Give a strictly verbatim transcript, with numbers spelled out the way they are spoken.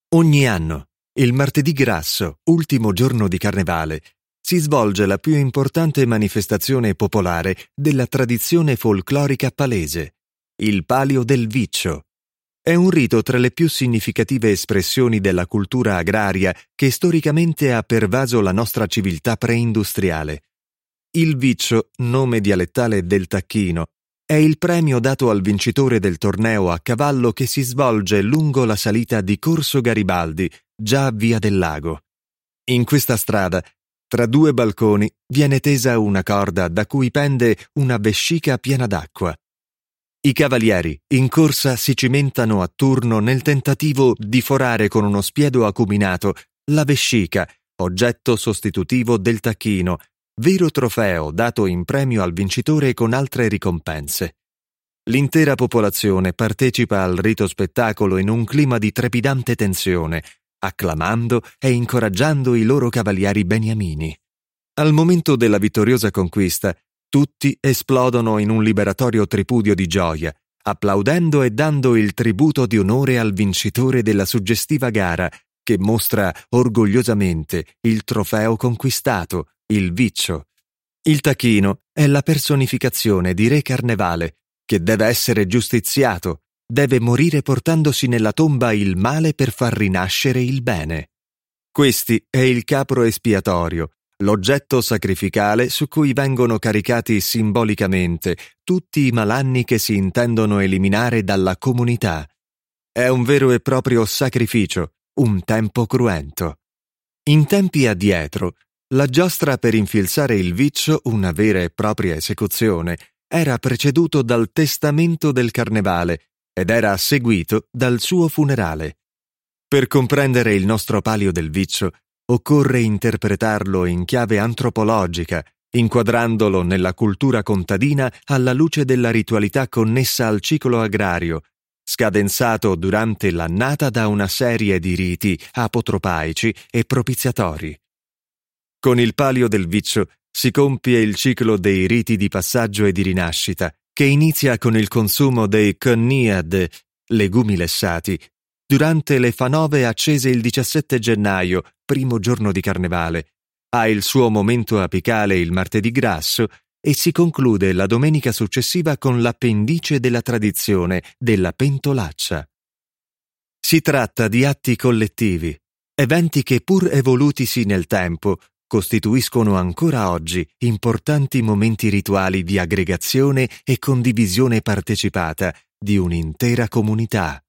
Ogni anno, il martedì grasso, ultimo giorno di Carnevale, si svolge la più importante manifestazione popolare della tradizione folclorica palese, il Palio del Viccio. È un rito tra le più significative espressioni della cultura agraria che storicamente ha pervaso la nostra civiltà preindustriale. Il Viccio, nome dialettale del tacchino, è il premio dato al vincitore del torneo a cavallo che si svolge lungo la salita di Corso Garibaldi, già a Via del Lago. In questa strada, tra due balconi, viene tesa una corda da cui pende una vescica piena d'acqua. I cavalieri in corsa si cimentano a turno nel tentativo di forare con uno spiedo acuminato la vescica, oggetto sostitutivo del tacchino, vero trofeo dato in premio al vincitore con altre ricompense. L'intera popolazione partecipa al rito spettacolo in un clima di trepidante tensione, acclamando e incoraggiando i loro cavalieri beniamini. Al momento della vittoriosa conquista, tutti esplodono in un liberatorio tripudio di gioia, applaudendo e dando il tributo di onore al vincitore della suggestiva gara, che mostra orgogliosamente il trofeo conquistato, il Viccio. Il tacchino è la personificazione di Re Carnevale, che deve essere giustiziato, deve morire portandosi nella tomba il male per far rinascere il bene. Questi è il capro espiatorio, l'oggetto sacrificale su cui vengono caricati simbolicamente tutti i malanni che si intendono eliminare dalla comunità. È un vero e proprio sacrificio, un tempo cruento. In tempi addietro, la giostra per infilzare il Viccio, una vera e propria esecuzione, era preceduto dal testamento del carnevale ed era seguito dal suo funerale. Per comprendere il nostro Palio del Viccio, occorre interpretarlo in chiave antropologica, inquadrandolo nella cultura contadina alla luce della ritualità connessa al ciclo agrario, scadenzato durante l'annata da una serie di riti apotropaici e propiziatori. Con il Palio del Viccio si compie il ciclo dei riti di passaggio e di rinascita, che inizia con il consumo dei Conniad, legumi lessati, durante le fanove accese il diciassette gennaio, primo giorno di Carnevale, ha il suo momento apicale il martedì grasso e si conclude la domenica successiva con l'appendice della tradizione della pentolaccia. Si tratta di atti collettivi, eventi che pur evolutisi nel tempo costituiscono ancora oggi importanti momenti rituali di aggregazione e condivisione partecipata di un'intera comunità.